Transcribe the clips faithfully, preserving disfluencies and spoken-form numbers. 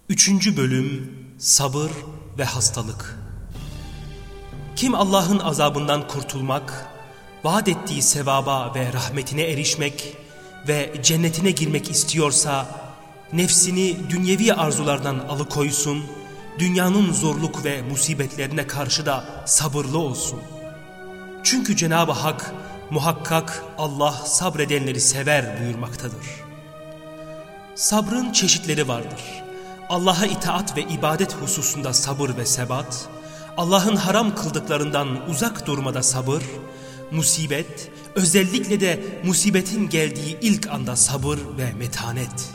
Üçüncü bölüm sabır ve hastalık. Kim Allah'ın azabından kurtulmak, vaat ettiği sevaba ve rahmetine erişmek ve cennetine girmek istiyorsa, nefsini dünyevi arzulardan alıkoysun, dünyanın zorluk ve musibetlerine karşı da sabırlı olsun. Çünkü Cenab-ı Hak muhakkak Allah sabredenleri sever buyurmaktadır. Sabrın çeşitleri vardır. Allah'a itaat ve ibadet hususunda sabır ve sebat, Allah'ın haram kıldıklarından uzak durmada sabır, musibet, özellikle de musibetin geldiği ilk anda sabır ve metanet.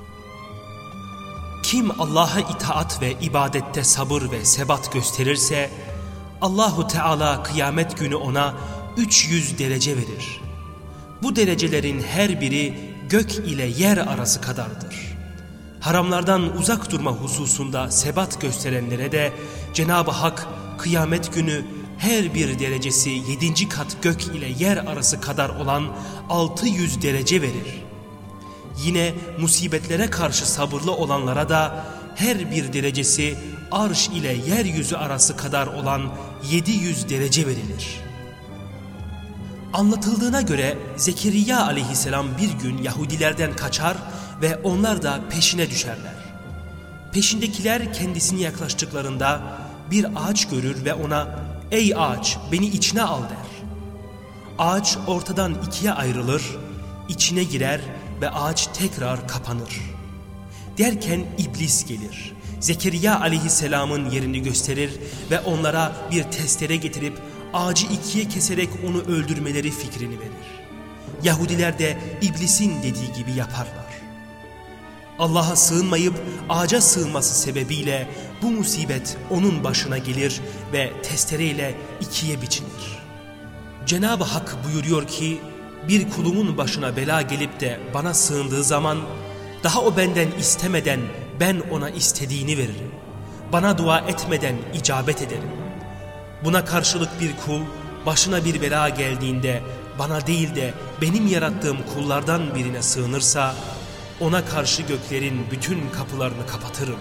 Kim Allah'a itaat ve ibadette sabır ve sebat gösterirse, Allahu Teala kıyamet günü ona üç yüz derece verir. Bu derecelerin her biri gök ile yer arası kadardır. Haramlardan uzak durma hususunda sebat gösterenlere de Cenab-ı Hak kıyamet günü her bir derecesi yedinci kat gök ile yer arası kadar olan altı yüz derece verir. Yine musibetlere karşı sabırlı olanlara da her bir derecesi arş ile yeryüzü arası kadar olan yedi yüz derece verilir. Anlatıldığına göre Zekeriya aleyhisselam bir gün Yahudilerden kaçar ve onlar da peşine düşerler. Peşindekiler kendisine yaklaştıklarında bir ağaç görür ve ona "Ey ağaç, beni içine al" der. Ağaç ortadan ikiye ayrılır, içine girer ve ağaç tekrar kapanır. Derken iblis gelir. Zekeriya aleyhisselamın yerini gösterir ve onlara bir testere getirip ağacı ikiye keserek onu öldürmeleri fikrini verir. Yahudiler de iblisin dediği gibi yaparlar. Allah'a sığınmayıp ağaca sığınması sebebiyle bu musibet onun başına gelir ve testereyle ikiye biçilir. Cenab-ı Hak buyuruyor ki, bir kulumun başına bela gelip de bana sığındığı zaman, daha o benden istemeden ben ona istediğini veririm. Bana dua etmeden icabet ederim. Buna karşılık bir kul başına bir bela geldiğinde bana değil de benim yarattığım kullardan birine sığınırsa, ona karşı göklerin bütün kapılarını kapatırım.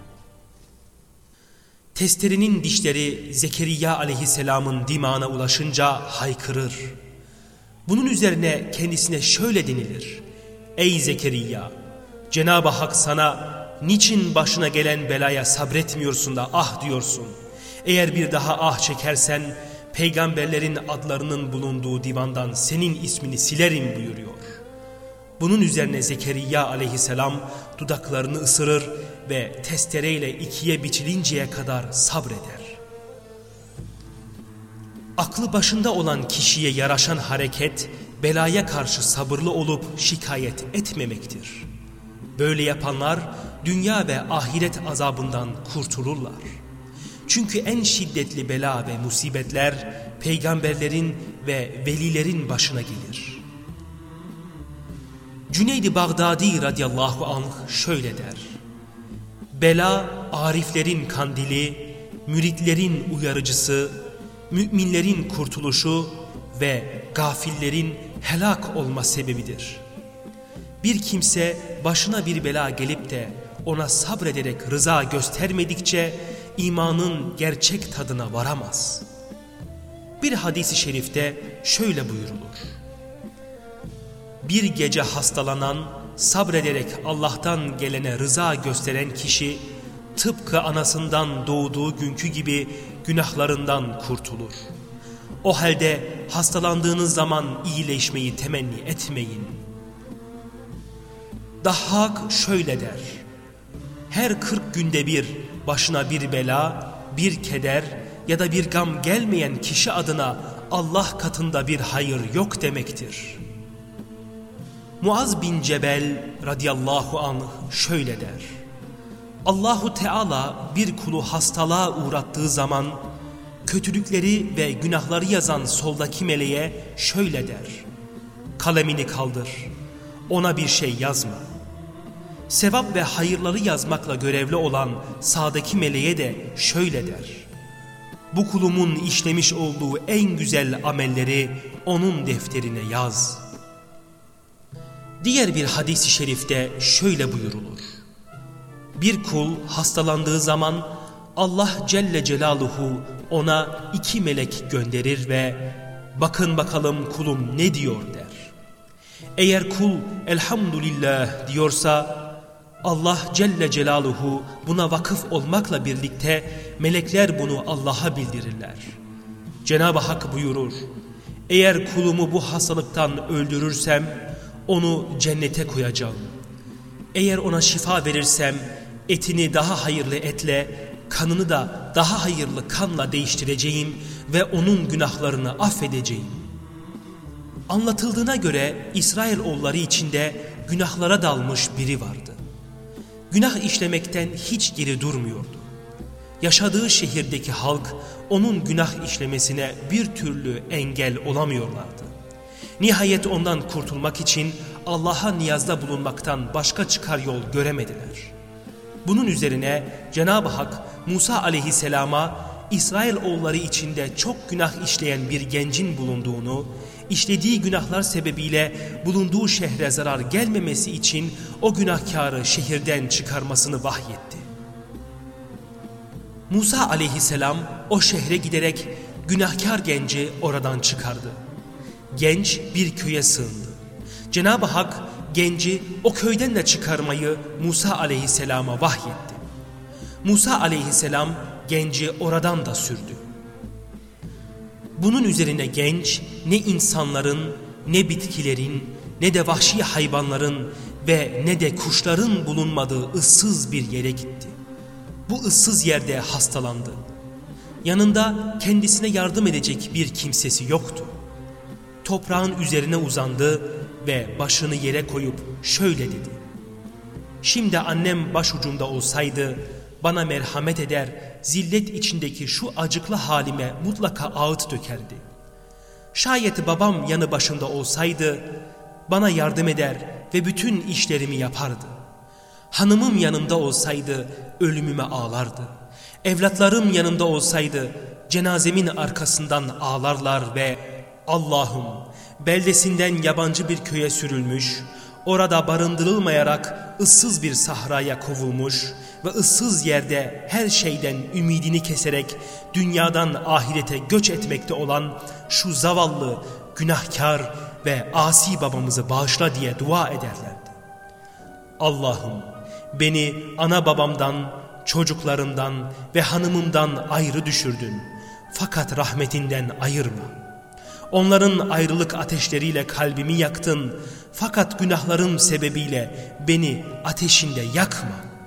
Testerenin dişleri Zekeriya aleyhisselamın dimağına ulaşınca haykırır. Bunun üzerine kendisine şöyle denilir: "Ey Zekeriya, Cenab-ı Hak sana niçin başına gelen belaya sabretmiyorsun da ah diyorsun? Eğer bir daha ah çekersen peygamberlerin adlarının bulunduğu divandan senin ismini silerim" buyuruyor. Bunun üzerine Zekeriya aleyhisselam dudaklarını ısırır ve testereyle ikiye biçilinceye kadar sabreder. Aklı başında olan kişiye yaraşan hareket, belaya karşı sabırlı olup şikayet etmemektir. Böyle yapanlar dünya ve ahiret azabından kurtulurlar. Çünkü en şiddetli bela ve musibetler peygamberlerin ve velilerin başına gelir. Cüneyd-i Bağdadi radıyallahu anh şöyle der: "Bela ariflerin kandili, müritlerin uyarıcısı, müminlerin kurtuluşu ve gafillerin helak olma sebebidir." Bir kimse başına bir bela gelip de ona sabrederek rıza göstermedikçe imanın gerçek tadına varamaz. Bir hadis-i şerifte şöyle buyurulur: "Bir gece hastalanan, sabrederek Allah'tan gelene rıza gösteren kişi, tıpkı anasından doğduğu günkü gibi günahlarından kurtulur. O halde hastalandığınız zaman iyileşmeyi temenni etmeyin." Dahhak şöyle der: "Her kırk günde bir başına bir bela, bir keder ya da bir gam gelmeyen kişi adına Allah katında bir hayır yok demektir." Muaz bin Cebel radıyallahu anh şöyle der: "Allahu Teala bir kulu hastalığa uğrattığı zaman kötülükleri ve günahları yazan soldaki meleğe şöyle der: kalemini kaldır, ona bir şey yazma. Sevap ve hayırları yazmakla görevli olan sağdaki meleğe de şöyle der: bu kulumun işlemiş olduğu en güzel amelleri onun defterine yaz." Diğer bir hadis-i şerifte şöyle buyurulur: Bir kul hastalandığı zaman Allah Celle Celaluhu ona iki melek gönderir ve bakın bakalım kulum ne diyor der. Eğer kul elhamdülillah diyorsa Allah Celle Celaluhu buna vakıf olmakla birlikte melekler bunu Allah'a bildirirler. Cenab-ı Hak buyurur, eğer kulumu bu hastalıktan öldürürsem onu cennete koyacağım. Eğer ona şifa verirsem etini daha hayırlı etle, kanını da daha hayırlı kanla değiştireceğim ve onun günahlarını affedeceğim. Anlatıldığına göre İsrailoğulları içinde günahlara dalmış biri vardı. Günah işlemekten hiç geri durmuyordu. Yaşadığı şehirdeki halk onun günah işlemesine bir türlü engel olamıyorlardı. Nihayet ondan kurtulmak için Allah'a niyazda bulunmaktan başka çıkar yol göremediler. Bunun üzerine Cenab-ı Hak Musa aleyhisselama İsrailoğulları içinde çok günah işleyen bir gencin bulunduğunu, işlediği günahlar sebebiyle bulunduğu şehre zarar gelmemesi için o günahkarı şehirden çıkarmasını vahyetti. Musa aleyhisselam o şehre giderek günahkar genci oradan çıkardı. Genç bir köye sığındı. Cenab-ı Hak genci o köyden de çıkarmayı Musa aleyhisselama vahyetti. Musa aleyhisselam genci oradan da sürdü. Bunun üzerine genç ne insanların, ne bitkilerin, ne de vahşi hayvanların ve ne de kuşların bulunmadığı ıssız bir yere gitti. Bu ıssız yerde hastalandı. Yanında kendisine yardım edecek bir kimsesi yoktu. Toprağın üzerine uzandı ve başını yere koyup şöyle dedi. Şimdi annem başucumda olsaydı bana merhamet eder, zillet içindeki şu acıklı halime mutlaka ağıt dökerdi. Şayet babam yanı başımda olsaydı bana yardım eder ve bütün işlerimi yapardı. Hanımım yanımda olsaydı ölümüme ağlardı. Evlatlarım yanımda olsaydı cenazemin arkasından ağlarlar ve Allah'ım beldesinden yabancı bir köye sürülmüş, orada barındırılmayarak ıssız bir sahraya kovulmuş ve ıssız yerde her şeyden ümidini keserek dünyadan ahirete göç etmekte olan şu zavallı, günahkar ve asi babamızı bağışla diye dua ederlerdi. Allah'ım beni ana babamdan, çocuklarımdan ve hanımımdan ayrı düşürdün. Fakat rahmetinden ayırma. Onların ayrılık ateşleriyle kalbimi yaktın. Fakat günahlarım sebebiyle beni ateşinde yakma.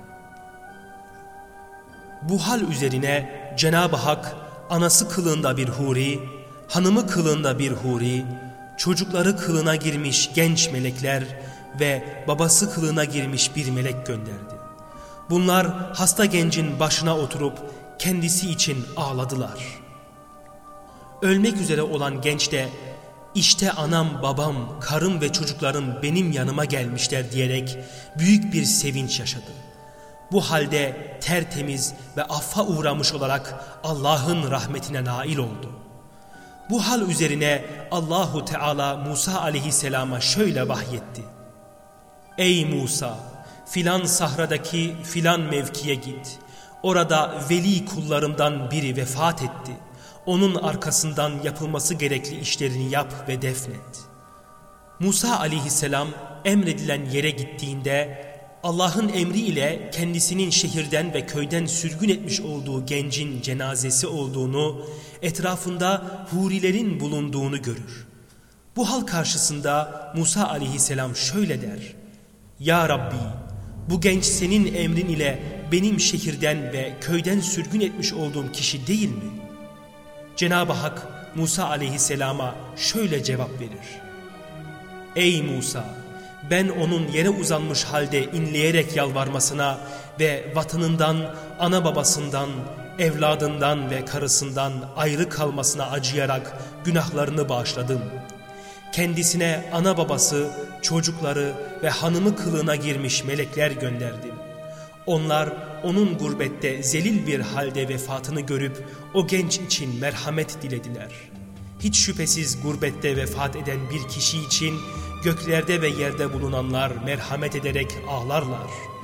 Bu hal üzerine Cenab-ı Hak anası kılığında bir huri, hanımı kılığında bir huri, çocukları kılığına girmiş genç melekler ve babası kılığına girmiş bir melek gönderdi. Bunlar hasta gencin başına oturup kendisi için ağladılar. Ölmek üzere olan genç de işte anam, babam, karım ve çocuklarım benim yanıma gelmişler diyerek büyük bir sevinç yaşadı. Bu halde tertemiz ve affa uğramış olarak Allah'ın rahmetine nail oldu. Bu hal üzerine Allahu Teala Musa aleyhisselama şöyle vahyetti. Ey Musa! Filan sahradaki filan mevkiye git. Orada veli kullarımdan biri vefat etti. Onun arkasından yapılması gerekli işlerini yap ve defnet. Musa aleyhisselam emredilen yere gittiğinde Allah'ın emriyle kendisinin şehirden ve köyden sürgün etmiş olduğu gencin cenazesi olduğunu, etrafında hurilerin bulunduğunu görür. Bu hal karşısında Musa aleyhisselam şöyle der. Ya Rabbi, bu genç senin emrin ile benim şehirden ve köyden sürgün etmiş olduğum kişi değil mi? Cenab-ı Hak Musa aleyhisselama şöyle cevap verir. Ey Musa! Ben onun yere uzanmış halde inleyerek yalvarmasına ve vatanından, ana babasından, evladından ve karısından ayrı kalmasına acıyarak günahlarını bağışladım. Kendisine ana babası, çocukları ve hanımı kılığına girmiş melekler gönderdim. Onlar onun gurbette zelil bir halde vefatını görüp o genç için merhamet dilediler. Hiç şüphesiz gurbette vefat eden bir kişi için göklerde ve yerde bulunanlar merhamet ederek ağlarlar.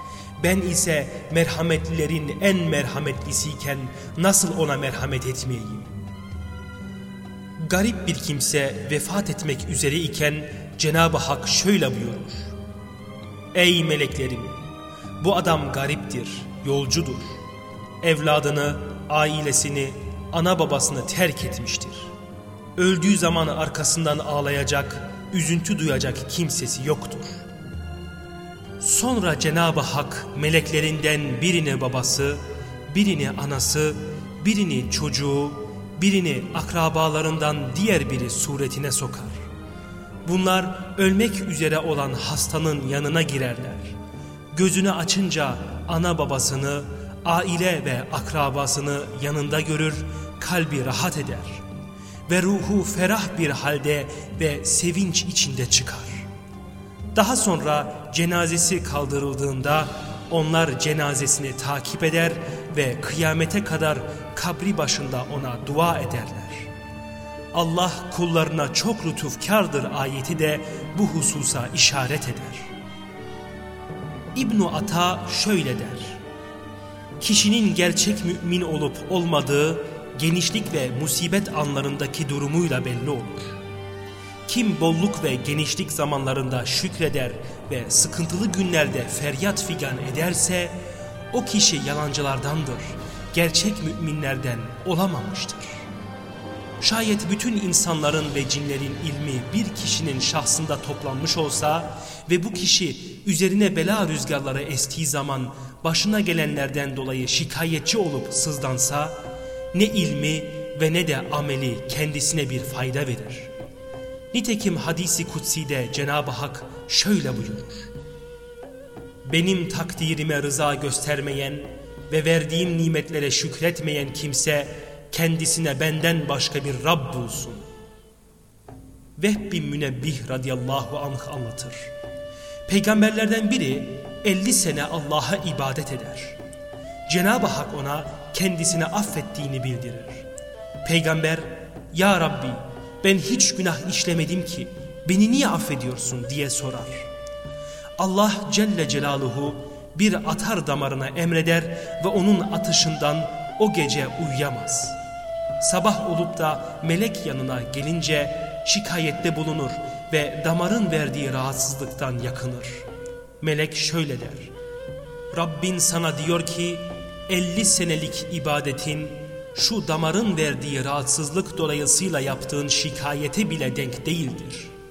Ben ise merhametlilerin en merhametlisiyken nasıl ona merhamet etmeyeyim? Garip bir kimse vefat etmek üzere iken Cenab-ı Hak şöyle buyurur: Ey meleklerim! Bu adam gariptir, yolcudur. Evladını, ailesini, ana babasını terk etmiştir. Öldüğü zaman arkasından ağlayacak, üzüntü duyacak kimsesi yoktur. Sonra Cenab-ı Hak meleklerinden birini babası, birini anası, birini çocuğu, birini akrabalarından diğer biri suretine sokar. Bunlar ölmek üzere olan hastanın yanına girerler. Gözünü açınca ana babasını, aile ve akrabasını yanında görür, kalbi rahat eder ve ruhu ferah bir halde ve sevinç içinde çıkar. Daha sonra cenazesi kaldırıldığında onlar cenazesini takip eder ve kıyamete kadar kabri başında ona dua ederler. Allah kullarına çok lütufkardır ayeti de bu hususa işaret eder. İbn Ata şöyle der: Kişinin gerçek mümin olup olmadığı genişlik ve musibet anlarındaki durumuyla belli olur. Kim bolluk ve genişlik zamanlarında şükreder ve sıkıntılı günlerde feryat figan ederse o kişi yalancılardandır, gerçek müminlerden olamamıştır. Şayet bütün insanların ve cinlerin ilmi bir kişinin şahsında toplanmış olsa ve bu kişi üzerine bela rüzgarları estiği zaman başına gelenlerden dolayı şikayetçi olup sızdansa, ne ilmi ve ne de ameli kendisine bir fayda verir. Nitekim hadisi kutsi'de Cenab-ı Hak şöyle buyurur: Benim takdirime rıza göstermeyen ve verdiğim nimetlere şükretmeyen kimse kendisine benden başka bir Rab bulsun. Vehb bin Münebbih radıyallahu anh anlatır. Peygamberlerden biri elli sene Allah'a ibadet eder. Cenab-ı Hak ona kendisine affettiğini bildirir. Peygamber, Ya Rabbi, ben hiç günah işlemedim ki beni niye affediyorsun diye sorar. Allah Celle Celaluhu bir atar damarına emreder ve onun atışından o gece uyuyamaz. Sabah olup da melek yanına gelince şikayette bulunur ve damarın verdiği rahatsızlıktan yakınır. Melek şöyle der: Rabbin sana diyor ki elli senelik ibadetin şu damarın verdiği rahatsızlık dolayısıyla yaptığın şikayete bile denk değildir.